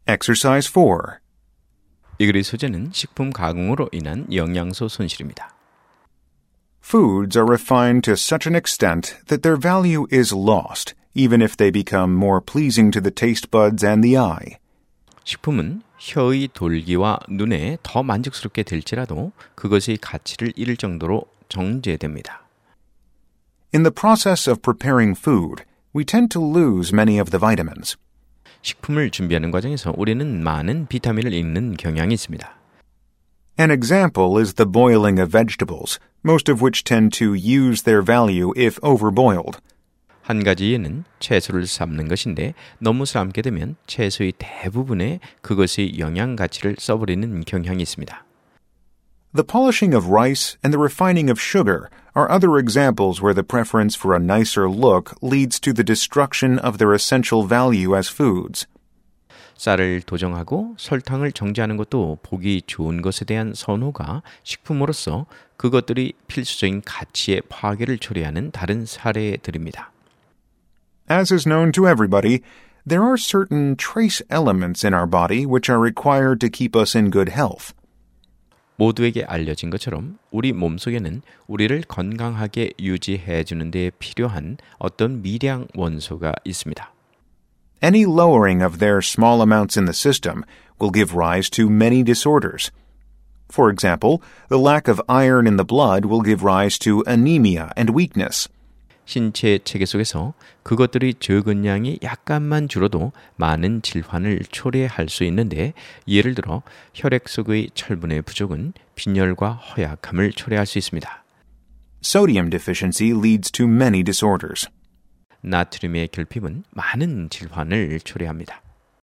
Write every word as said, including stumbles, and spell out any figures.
Exercise four. 이 글의 소재는 식품 가공으로 인한 영양소 손실입니다. Foods are refined to such an extent that their value is lost, even if they become more pleasing to the taste buds and the eye. 식품은 혀의 돌기와 눈에 더 만족스럽게 될지라도 그것의 가치를 잃을 정도로 정제됩니다. In the process of preparing food, we tend to lose many of the vitamins. 식품을 준비하는 과정에서 우리는 많은 비타민을 잃는 경향이 있습니다. An example is the boiling of vegetables, most of which tend to use their value if overboiled. 한 가지 예는 채소를 삶는 것인데 너무 삶게 되면 채소의 대부분에 그것의 영양 가치를 써버리는 경향이 있습니다. The polishing of rice and the refining of sugar are other examples where the preference for a nicer look leads to the destruction of their essential value as foods. 쌀을 도정하고 설탕을 정제하는 것도 보기 좋은 것에 대한 선호가 식품으로서 그것들이 필수적인 가치의 파괴를 초래하는 다른 사례들입니다. As is known to everybody, there are certain trace elements in our body which are required to keep us in good health. 모두에게 알려진 것처럼 우리 몸속에는 우리를 건강하게 유지해 주는 데 필요한 어떤 미량 원소가 있습니다. Any lowering of their small amounts in the system will give rise to many disorders. For example, the lack of iron in the blood will give rise to anemia and weakness. 신체 체계 속에서 그것들이 적은 양이 약간만 줄어도 많은 질환을 초래할 수 있는데 예를 들어 혈액 속의 철분의 부족은 빈혈과 허약함을 초래할 수 있습니다. Sodium deficiency leads to many disorders. 나트륨의 결핍은 많은 질환을 초래합니다.